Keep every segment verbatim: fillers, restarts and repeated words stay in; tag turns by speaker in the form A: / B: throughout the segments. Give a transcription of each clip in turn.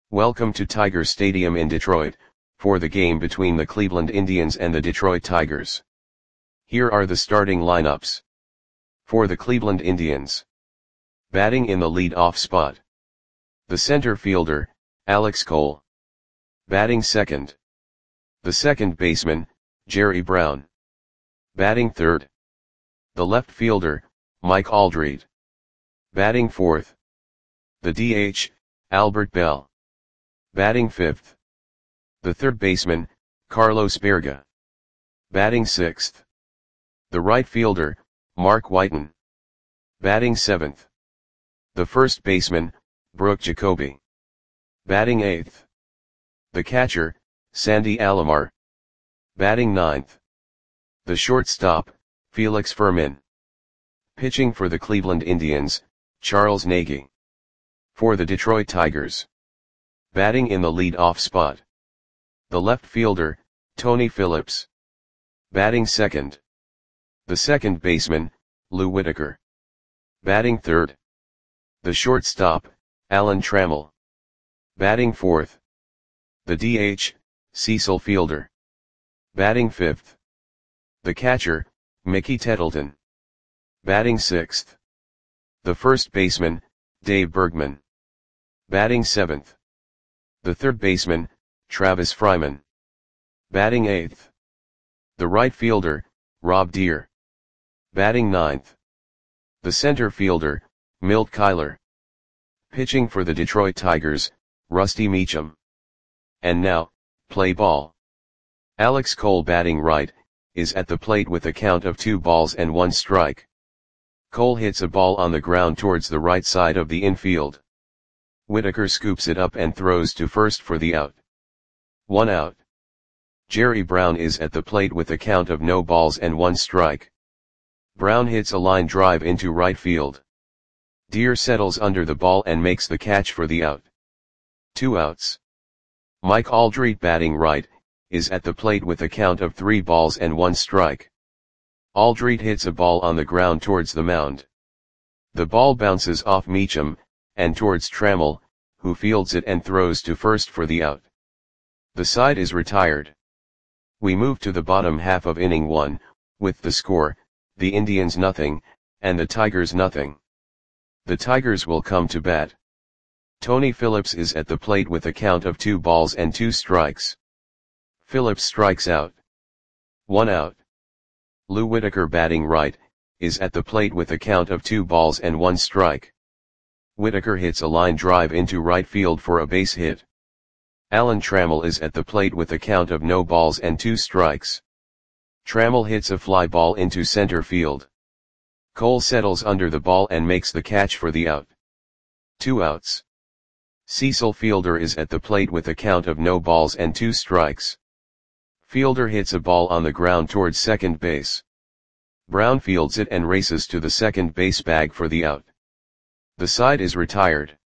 A: Welcome to Tiger Stadium in Detroit, for the game between the Cleveland Indians and the Detroit Tigers. Here are the starting lineups. For the Cleveland Indians. Batting in the lead-off spot. The center fielder, Alex Cole. Batting second. The second baseman, Jerry Brown. Batting third. The left fielder, Mike Aldrete. Batting fourth. The D H, Albert Belle. Batting fifth. The third baseman, Carlos Baerga. Batting sixth. The right fielder, Mark Whiten. Batting seventh. The first baseman, Brooke Jacoby. Batting eighth. The catcher, Sandy Alomar. Batting ninth. The shortstop, Felix Fermin. Pitching for the Cleveland Indians, Charles Nagy. For the Detroit Tigers. Batting in the lead-off spot. The left fielder, Tony Phillips. Batting second. The second baseman, Lou Whitaker. Batting third. The shortstop, Alan Trammell. Batting fourth. The D H, Cecil Fielder. Batting fifth. The catcher, Mickey Tettleton. Batting sixth. The first baseman, Dave Bergman. Batting seventh. The third baseman, Travis Fryman. Batting eighth. The right fielder, Rob Deere. Batting ninth. The center fielder, Milt Kyler. Pitching for the Detroit Tigers, Rusty Meacham. And now, play ball. Alex Cole batting right, is at the plate with a count of two balls and one strike. Cole hits a ball on the ground towards the right side of the infield. Whitaker scoops it up and throws to first for the out. One out. Jerry Brown is at the plate with a count of no balls and one strike. Brown hits a line drive into right field. Deere settles under the ball and makes the catch for the out. Two outs. Mike Aldrete batting right, is at the plate with a count of three balls and one strike. Aldrete hits a ball on the ground towards the mound. The ball bounces off Meacham, and towards Trammell, who fields it and throws to first for the out. The side is retired. We move to the bottom half of inning one, with the score, the Indians nothing, and the Tigers nothing. The Tigers will come to bat. Tony Phillips is at the plate with a count of two balls and two strikes. Phillips strikes out. One out. Lou Whitaker batting right, is at the plate with a count of two balls and one strike. Whitaker hits a line drive into right field for a base hit. Alan Trammell is at the plate with a count of no balls and two strikes. Trammell hits a fly ball into center field. Cole settles under the ball and makes the catch for the out. Two outs. Cecil Fielder is at the plate with a count of no balls and two strikes. Fielder hits a ball on the ground towards second base. Brown fields it and races to the second base bag for the out. The side is retired.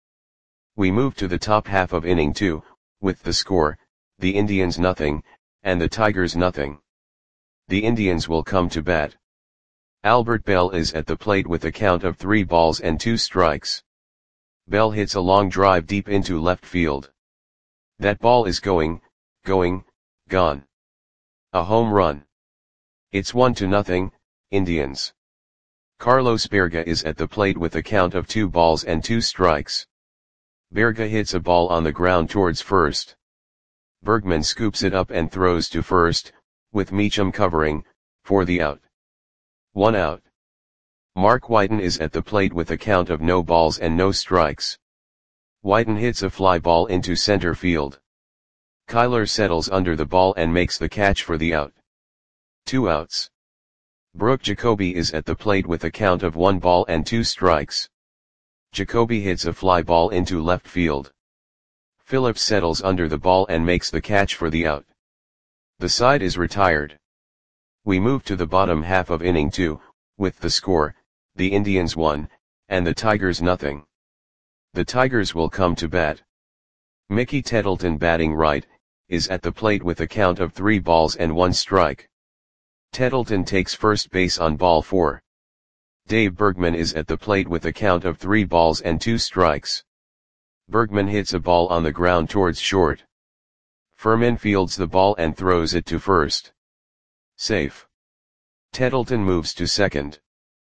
A: We move to the top half of inning two, with the score, the Indians nothing, and the Tigers nothing. The Indians will come to bat. Albert Belle is at the plate with a count of three balls and two strikes. Belle hits a long drive deep into left field. That ball is going, going, gone. A home run. It's one to nothing, Indians. Carlos Baerga is at the plate with a count of two balls and two strikes. Baerga hits a ball on the ground towards first. Bergman scoops it up and throws to first, with Meacham covering, for the out. One out. Mark Whiten is at the plate with a count of no balls and no strikes. Whiten hits a fly ball into center field. Kyler settles under the ball and makes the catch for the out. Two outs. Brooke Jacoby is at the plate with a count of one ball and two strikes. Jacoby hits a fly ball into left field. Phillips settles under the ball and makes the catch for the out. The side is retired. We move to the bottom half of inning two, with the score, the Indians one, and the Tigers nothing. The Tigers will come to bat. Mickey Tettleton batting right, is at the plate with a count of three balls and one strike. Tettleton takes first base on ball four. Dave Bergman is at the plate with a count of three balls and two strikes. Bergman hits a ball on the ground towards short. Furman fields the ball and throws it to first. Safe. Tettleton moves to second.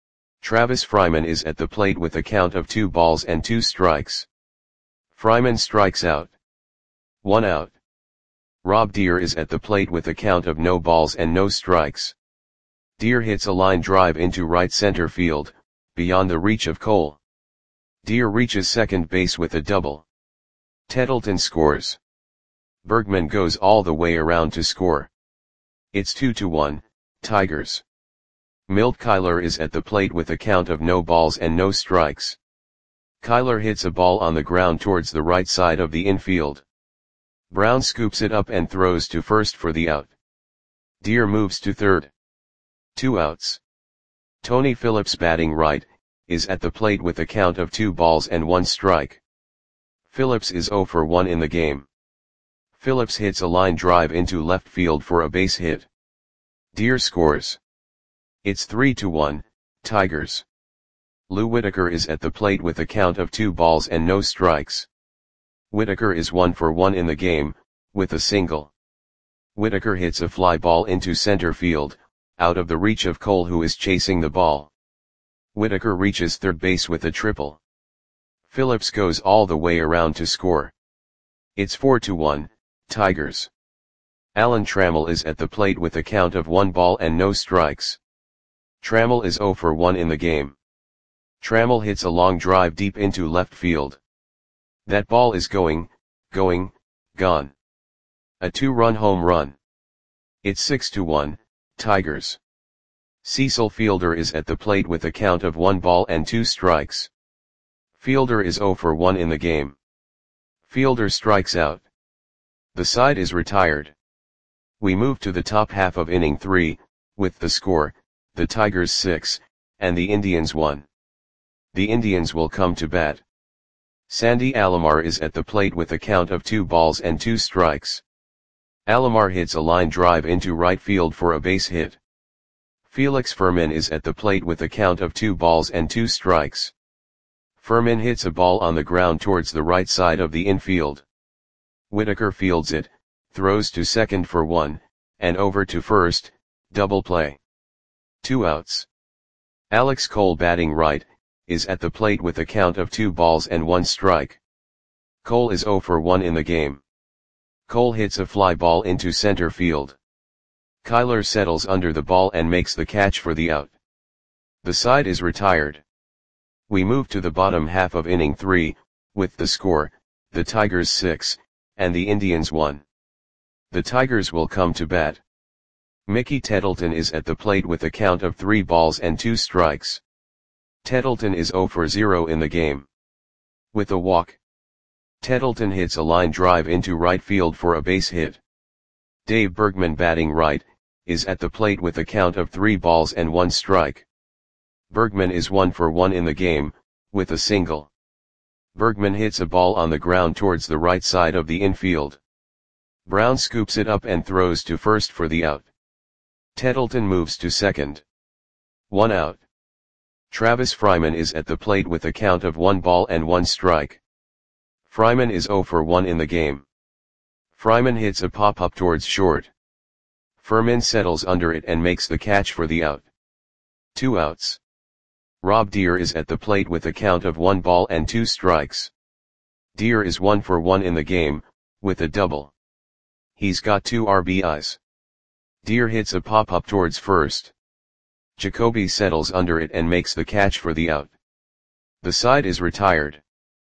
A: Travis Fryman is at the plate with a count of two balls and two strikes. Fryman strikes out. One out. Rob Deere is at the plate with a count of no balls and no strikes. Deere hits a line drive into right center field, beyond the reach of Cole. Deere reaches second base with a double. Tettleton scores. Bergman goes all the way around to score. It's two to one, Tigers. Milt Kyler is at the plate with a count of no balls and no strikes. Kyler hits a ball on the ground towards the right side of the infield. Brown scoops it up and throws to first for the out. Deere moves to third. Two outs. Tony Phillips, batting right, is at the plate with a count of two balls and one strike. Phillips is oh for one in the game. Phillips hits a line drive into left field for a base hit. Deere scores. It's three to one, Tigers. Lou Whitaker is at the plate with a count of two balls and no strikes. Whitaker is one for one in the game, with a single. Whitaker hits a fly ball into center field, out of the reach of Cole, who is chasing the ball. Whitaker reaches third base with a triple. Phillips goes all the way around to score. It's four to one, Tigers. Alan Trammell is at the plate with a count of one ball and no strikes. Trammell is oh for one in the game. Trammell hits a long drive deep into left field. That ball is going, going, gone. A two-run home run. It's six to one, Tigers. Cecil Fielder is at the plate with a count of one ball and two strikes. Fielder is oh for one in the game. Fielder strikes out. The side is retired. We move to the top half of inning three, with the score, the Tigers six, and the Indians one. The Indians will come to bat. Sandy Alomar is at the plate with a count of two balls and two strikes. Alomar hits a line drive into right field for a base hit. Felix Furman is at the plate with a count of two balls and two strikes. Furman hits a ball on the ground towards the right side of the infield. Whitaker fields it, throws to second for one, and over to first, double play. Two outs. Alex Cole, batting right, is at the plate with a count of two balls and one strike. Cole is oh for one in the game. Cole hits a fly ball into center field. Kyler settles under the ball and makes the catch for the out. The side is retired. We move to the bottom half of inning three, with the score, the Tigers six, and the Indians one. The Tigers will come to bat. Mickey Tettleton is at the plate with a count of three balls and two strikes. Tettleton is oh for zero in the game. With a walk. Tettleton hits a line drive into right field for a base hit. Dave Bergman, batting right, is at the plate with a count of three balls and one strike. Bergman is one for one in the game, with a single. Bergman hits a ball on the ground towards the right side of the infield. Brown scoops it up and throws to first for the out. Tettleton moves to second. One out. Travis Fryman is at the plate with a count of one ball and one strike. Fryman is oh for one in the game. Fryman hits a pop-up towards short. Furman settles under it and makes the catch for the out. Two outs. Rob Deere is at the plate with a count of one ball and two strikes. Deere is one for one in the game, with a double. He's got two R B Is. Deere hits a pop-up towards first. Jacoby settles under it and makes the catch for the out. The side is retired.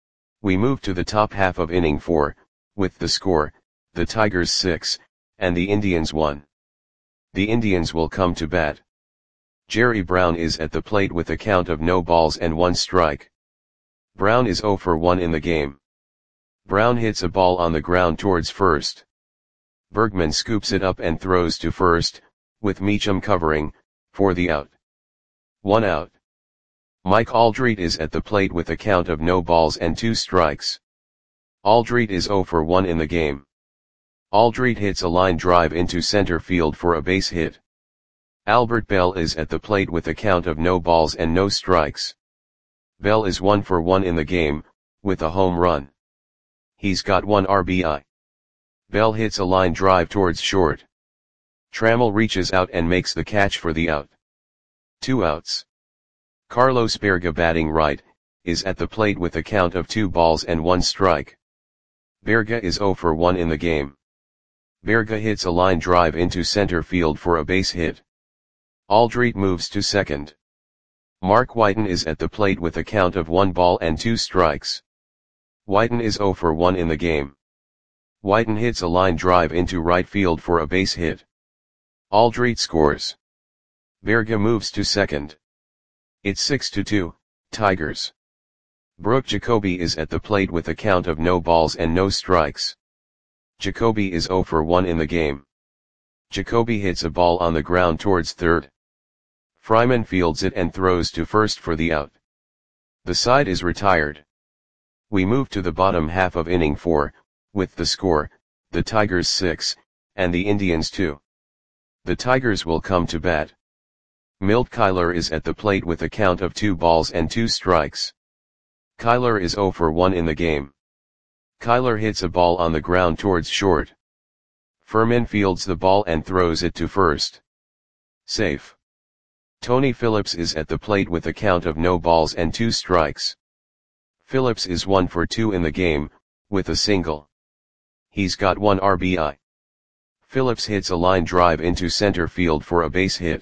A: We move to the top half of inning four, with the score, the Tigers six, and the Indians one. The Indians will come to bat. Jerry Brown is at the plate with a count of no balls and one strike. Brown is oh for one in the game. Brown hits a ball on the ground towards first. Bergman scoops it up and throws to first, with Meacham covering, for the out. One out. Mike Aldrete is at the plate with a count of no balls and two strikes. Aldrete is oh for one in the game. Aldrete hits a line drive into center field for a base hit. Albert Bell is at the plate with a count of no balls and no strikes. Bell is one for one in the game, with a home run. He's got one R B I. Bell hits a line drive towards short. Trammell reaches out and makes the catch for the out. Two outs. Carlos Berga, batting right, is at the plate with a count of two balls and one strike. Berga is zero for one in the game. Berga hits a line drive into center field for a base hit. Aldrete moves to second. Mark Whiten is at the plate with a count of one ball and two strikes. Whiten is zero for one in the game. Whiten hits a line drive into right field for a base hit. Aldrete scores. Berga moves to second. It's six to two, Tigers. Brooke Jacoby is at the plate with a count of no balls and no strikes. Jacoby is zero for one in the game. Jacoby hits a ball on the ground towards third. Fryman fields it and throws to first for the out. The side is retired. We move to the bottom half of inning four, with the score, the Tigers six, and the Indians two. The Tigers will come to bat. Milt Kyler is at the plate with a count of two balls and two strikes. Kyler is zero for one in the game. Kyler hits a ball on the ground towards short. Furman fields the ball and throws it to first. Safe. Tony Phillips is at the plate with a count of no balls and two strikes. Phillips is one for two in the game, with a single. He's got one R B I. Phillips hits a line drive into center field for a base hit.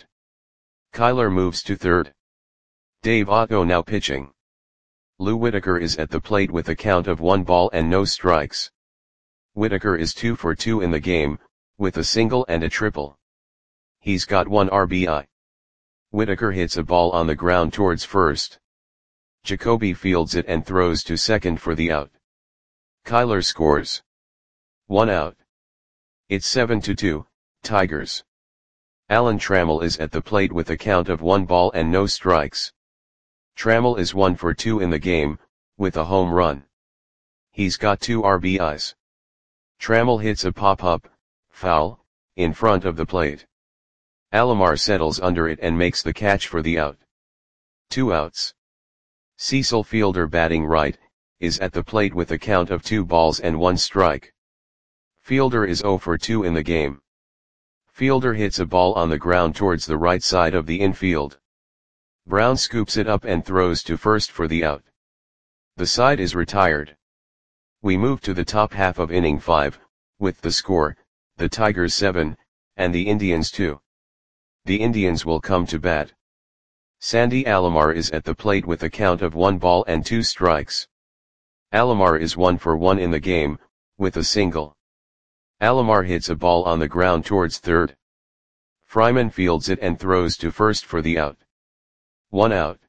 A: Kyler moves to third. Dave Otto now pitching. Lou Whitaker is at the plate with a count of one ball and no strikes. Whitaker is two for two in the game, with a single and a triple. He's got one R B I. Whitaker hits a ball on the ground towards first. Jacoby fields it and throws to second for the out. Kyler scores. One out. It's seven to two, Tigers. Alan Trammell is at the plate with a count of one ball and no strikes. Trammell is one for two in the game, with a home run. He's got two R B Is. Trammell hits a pop-up, foul, in front of the plate. Alomar settles under it and makes the catch for the out. Two outs. Cecil Fielder, batting right, is at the plate with a count of two balls and one strike. Fielder is zero for two in the game. Fielder hits a ball on the ground towards the right side of the infield. Brown scoops it up and throws to first for the out. The side is retired. We move to the top half of inning five, with the score, the Tigers seven, and the Indians two. The Indians will come to bat. Sandy Alomar is at the plate with a count of one ball and two strikes. Alomar is one for one in the game, with a single. Alomar hits a ball on the ground towards third. Fryman fields it and throws to first for the out. One out.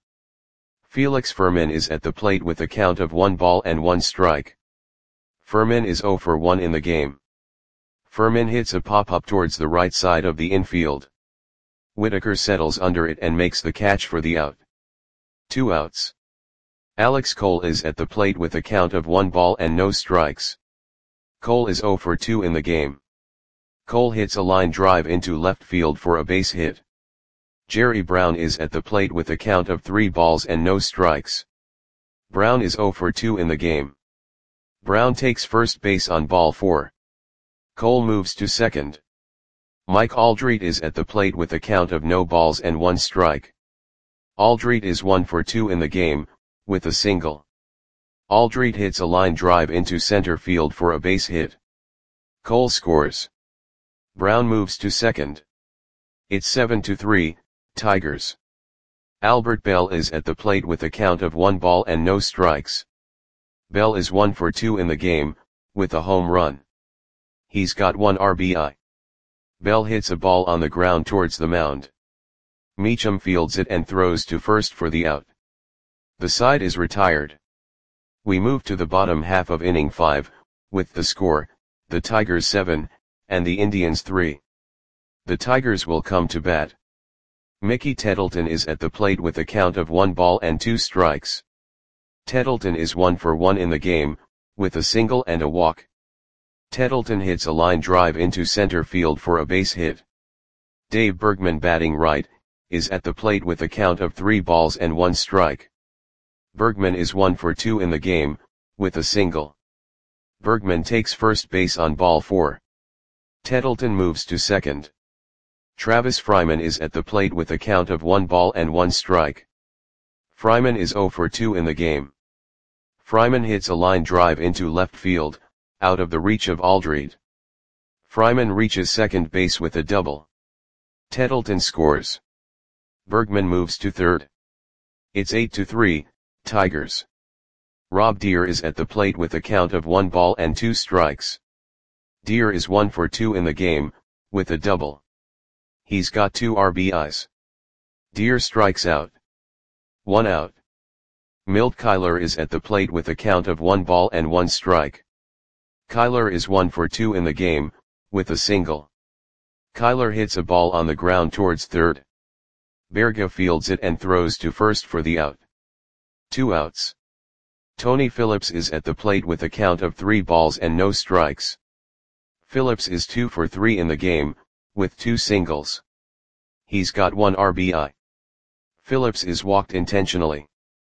A: Felix Furman is at the plate with a count of one ball and one strike. Furman is zero for one in the game. Furman hits a pop-up towards the right side of the infield. Whitaker settles under it and makes the catch for the out. Two outs. Alex Cole is at the plate with a count of one ball and no strikes. Cole is zero for two in the game. Cole hits a line drive into left field for a base hit. Jerry Brown is at the plate with a count of three balls and no strikes. Brown is zero for two in the game. Brown takes first base on ball four. Cole moves to second. Mike Aldrete is at the plate with a count of no balls and one strike. Aldrete is one for two in the game, with a single. Aldrete hits a line drive into center field for a base hit. Cole scores. Brown moves to second. It's seven to three, Tigers. Albert Bell is at the plate with a count of one ball and no strikes. Bell is one for two in the game, with a home run. He's got one R B I. Bell hits a ball on the ground towards the mound. Meacham fields it and throws to first for the out. The side is retired. We move to the bottom half of inning five, with the score, the Tigers seven, and the Indians three. The Tigers will come to bat. Mickey Tettleton is at the plate with a count of one ball and two strikes. Tettleton is one for one in the game, with a single and a walk. Tettleton hits a line drive into center field for a base hit. Dave Bergman, batting right, is at the plate with a count of three balls and one strike. Bergman is one for two in the game, with a single. Bergman takes first base on ball four. Tettleton moves to second. Travis Fryman is at the plate with a count of one ball and one strike. Fryman is oh for two in the game. Fryman hits a line drive into left field, out of the reach of Aldred. Fryman reaches second base with a double. Tettleton scores. Bergman moves to third. It's eight to three, Tigers. Rob Deere is at the plate with a count of one ball and two strikes. Deere is one for two in the game, with a double. He's got two R B Is. Deere strikes out. One out. Milt Kyler is at the plate with a count of one ball and one strike. Kyler is one for two in the game, with a single. Kyler hits a ball on the ground towards third. Berga fields it and throws to first for the out. Two outs. Tony Phillips is at the plate with a count of three balls and no strikes. Phillips is two for three in the game, with two singles. He's got one R B I. Phillips is walked intentionally.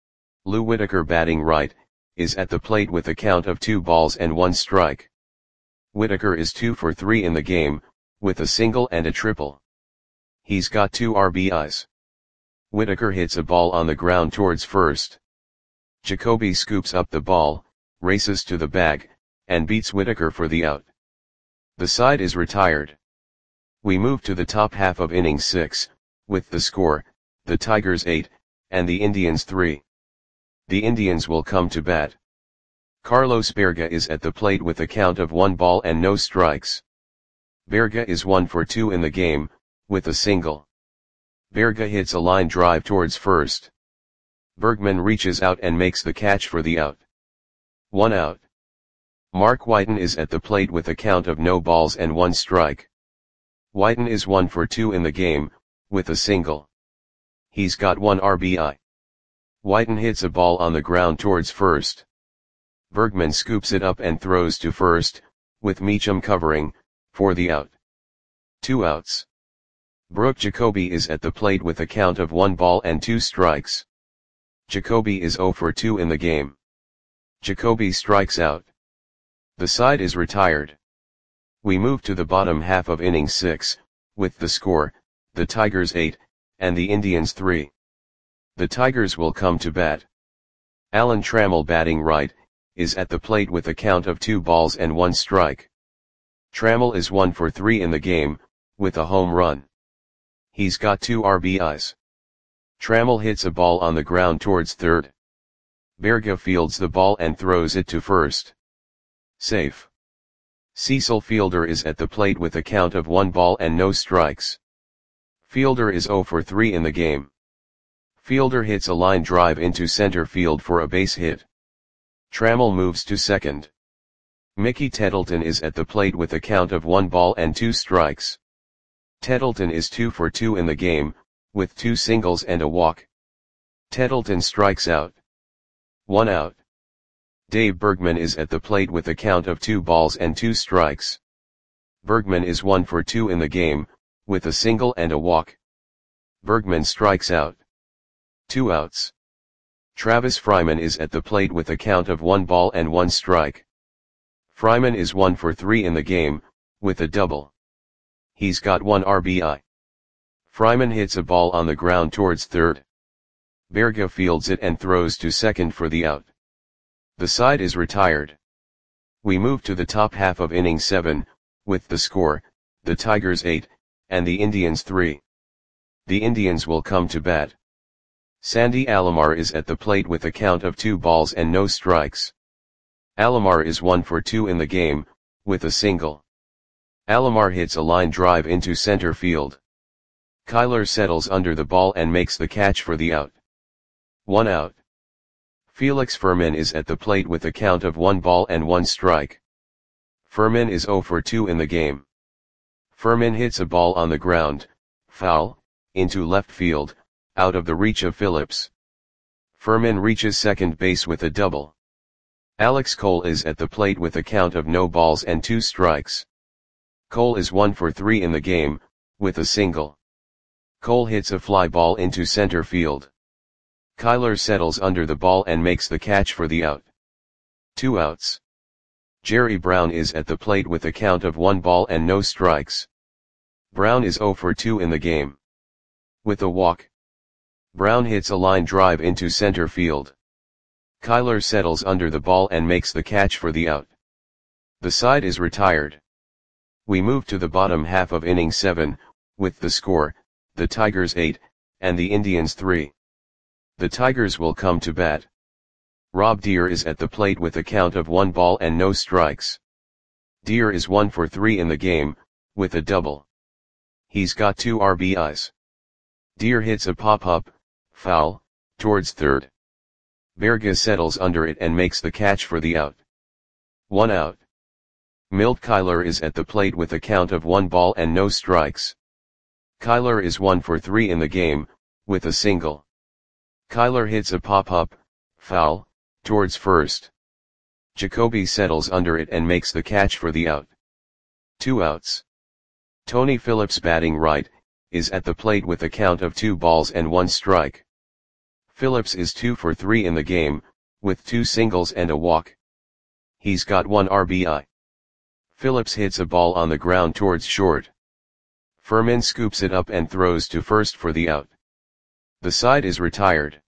A: Lou Whitaker, batting right, is at the plate with a count of two balls and one strike. Whitaker is two for three in the game, with a single and a triple. He's got two R B Is. Whitaker hits a ball on the ground towards first. Jacoby scoops up the ball, races to the bag, and beats Whitaker for the out. The side is retired. We move to the top half of inning six, with the score, the Tigers eight, and the Indians three. The Indians will come to bat. Carlos Berga is at the plate with a count of one ball and no strikes. Berga is one for two in the game, with a single. Berga hits a line drive towards first. Bergman reaches out and makes the catch for the out. One out. Mark Whiten is at the plate with a count of no balls and one strike. Whiten is one for two in the game, with a single. He's got one R B I. Whiten hits a ball on the ground towards first. Bergman scoops it up and throws to first, with Meacham covering, for the out. Two outs. Brooke Jacoby is at the plate with a count of one ball and two strikes. Jacoby is oh for two in the game. Jacoby strikes out. The side is retired. We move to the bottom half of inning six, with the score, the Tigers eight, and the Indians three. The Tigers will come to bat. Alan Trammell, batting right, is at the plate with a count of two balls and one strike. Trammell is one for three in the game, with a home run. He's got two R B Is. Trammell hits a ball on the ground towards third. Berga fields the ball and throws it to first. Safe. Cecil Fielder is at the plate with a count of one ball and no strikes. Fielder is oh for three in the game. Fielder hits a line drive into center field for a base hit. Trammell moves to second. Mickey Tettleton is at the plate with a count of one ball and two strikes. Tettleton is two for two in the game, with two singles and a walk. Tettleton strikes out. One out. Dave Bergman is at the plate with a count of two balls and two strikes. Bergman is one for two in the game, with a single and a walk. Bergman strikes out. Two outs. Travis Fryman is at the plate with a count of one ball and one strike. Fryman is one for three in the game, with a double. He's got one R B I. Fryman hits a ball on the ground towards third. Berga fields it and throws to second for the out. The side is retired. We move to the top half of inning seven, with the score, the Tigers eight, and the Indians three. The Indians will come to bat. Sandy Alomar is at the plate with a count of two balls and no strikes. Alomar is one for two in the game, with a single. Alomar hits a line drive into center field. Kyler settles under the ball and makes the catch for the out. One out. Felix Fermin is at the plate with a count of one ball and one strike. Fermin is oh for two in the game. Fermin hits a ball on the ground, foul, into left field, out of the reach of Phillips. Fermin reaches second base with a double. Alex Cole is at the plate with a count of no balls and two strikes. Cole is one for three in the game, with a single. Cole hits a fly ball into center field. Kyler settles under the ball and makes the catch for the out. Two outs. Jerry Brown is at the plate with a count of one ball and no strikes. Brown is zero for two in the game. With a walk, Brown hits a line drive into center field. Kyler settles under the ball and makes the catch for the out. The side is retired. We move to the bottom half of inning seven, with the score, the Tigers eight, and the Indians three. The Tigers will come to bat. Rob Deer is at the plate with a count of one ball and no strikes. Deer is one for three in the game, with a double. He's got two R B Is. Deer hits a pop-up, foul, towards third. Berga settles under it and makes the catch for the out. One out. Milt Kyler is at the plate with a count of one ball and no strikes. Kyler is one for three in the game, with a single. Kyler hits a pop-up, foul, towards first. Jacoby settles under it and makes the catch for the out. Two outs. Tony Phillips, batting right, is at the plate with a count of two balls and one strike. Phillips is two for three in the game, with two singles and a walk. He's got one R B I. Phillips hits a ball on the ground towards short. Furman scoops it up and throws to first for the out. The side is retired.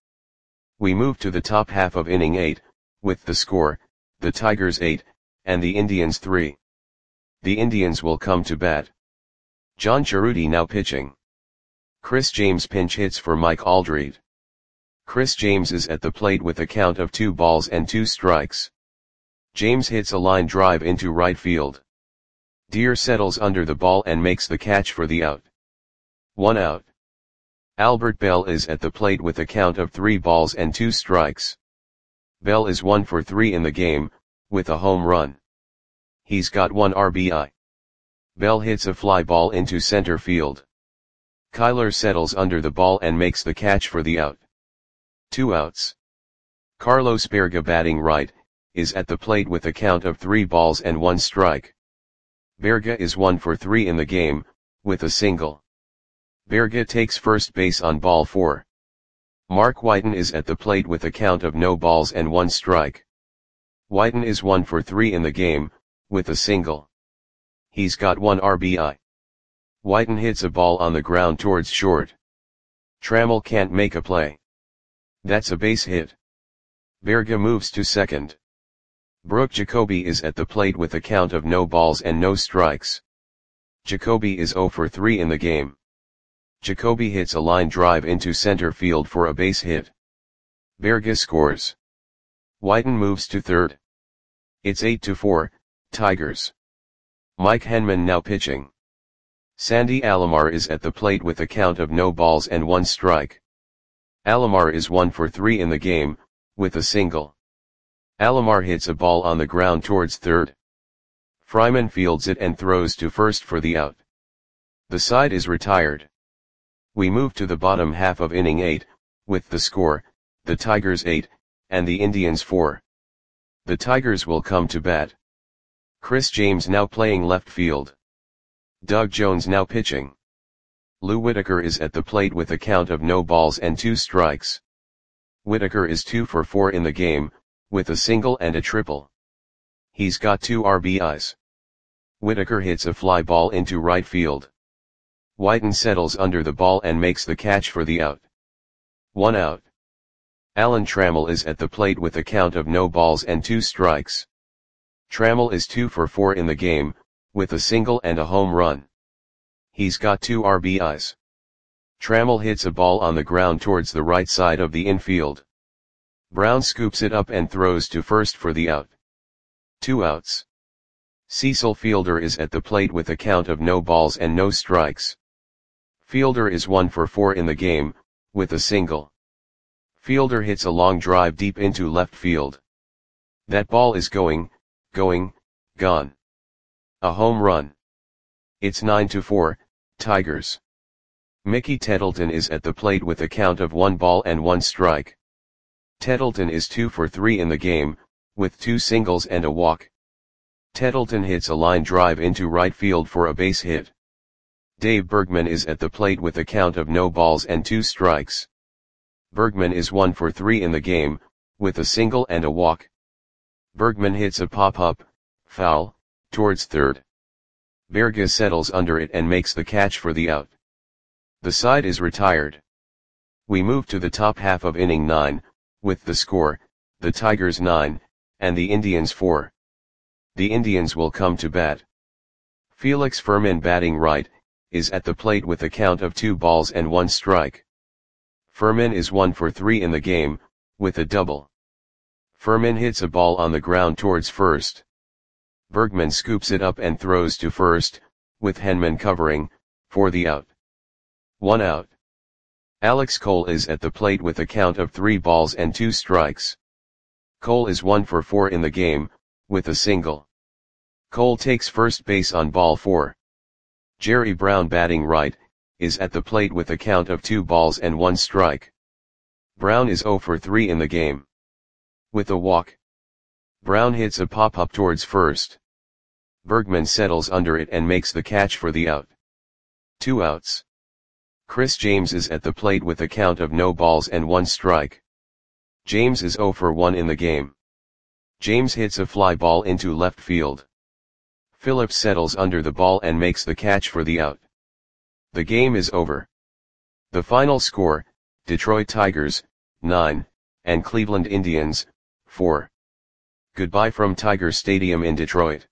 A: We move to the top half of inning eight, with the score, the Tigers eight, and the Indians three. The Indians will come to bat. John Cerruti now pitching. Chris James pinch hits for Mike Aldred. Chris James is at the plate with a count of two balls and two strikes. James hits a line drive into right field. Deer settles under the ball and makes the catch for the out. One out. Albert Bell is at the plate with a count of three balls and two strikes. Bell is one for three in the game, with a home run. He's got one R B I. Bell hits a fly ball into center field. Kyler settles under the ball and makes the catch for the out. Two outs. Carlos Berga, batting right, is at the plate with a count of three balls and one strike. Berga is one for three in the game, with a single. Berga takes first base on ball four. Mark Whiten is at the plate with a count of no balls and one strike. Whiten is one for three in the game, with a single. He's got one R B I. Whiten hits a ball on the ground towards short. Trammell can't make a play. That's a base hit. Berga moves to second. Brooke Jacoby is at the plate with a count of no balls and no strikes. Jacoby is zero for three in the game. Jacoby hits a line drive into center field for a base hit. Berga scores. Whiten moves to third. It's eight to four, Tigers. Mike Henman now pitching. Sandy Alomar is at the plate with a count of no balls and one strike. Alomar is one for three in the game, with a single. Alomar hits a ball on the ground towards third. Fryman fields it and throws to first for the out. The side is retired. We move to the bottom half of inning eight, with the score, the Tigers eight, and the Indians four. The Tigers will come to bat. Chris James now playing left field. Doug Jones now pitching. Lou Whitaker is at the plate with a count of no balls and two strikes. Whitaker is two for four in the game, with a single and a triple. He's got two R B Is. Whitaker hits a fly ball into right field. Whiten settles under the ball and makes the catch for the out. One out. Alan Trammell is at the plate with a count of no balls and two strikes. Trammell is two for four in the game, with a single and a home run. He's got two R B Is. Trammell hits a ball on the ground towards the right side of the infield. Brown scoops it up and throws to first for the out. Two outs. Cecil Fielder is at the plate with a count of no balls and no strikes. Fielder is one for four in the game, with a single. Fielder hits a long drive deep into left field. That ball is going, going, gone. A home run. It's nine to four, Tigers. Mickey Tettleton is at the plate with a count of one ball and one strike. Tettleton is two for three in the game, with two singles and a walk. Tettleton hits a line drive into right field for a base hit. Dave Bergman is at the plate with a count of no balls and two strikes. Bergman is one for three in the game, with a single and a walk. Bergman hits a pop-up, foul, towards third. Berge settles under it and makes the catch for the out. The side is retired. We move to the top half of inning nine, with the score, the Tigers nine, and the Indians four. The Indians will come to bat. Felix Fermin, batting right, is at the plate with a count of two balls and one strike. Fermin is one for three in the game, with a double. Fermin hits a ball on the ground towards first. Bergman scoops it up and throws to first, with Henman covering, for the out. One out. Alex Cole is at the plate with a count of three balls and two strikes. Cole is one for four in the game, with a single. Cole takes first base on ball four. Jerry Brown, batting right, is at the plate with a count of two balls and one strike. Brown is zero for three in the game. With a walk. Brown hits a pop-up towards first. Bergman settles under it and makes the catch for the out. Two outs. Chris James is at the plate with a count of no balls and one strike. James is zero for one in the game. James hits a fly ball into left field. Phillips settles under the ball and makes the catch for the out. The game is over. The final score, Detroit Tigers, nine, and Cleveland Indians, four. Goodbye from Tiger Stadium in Detroit.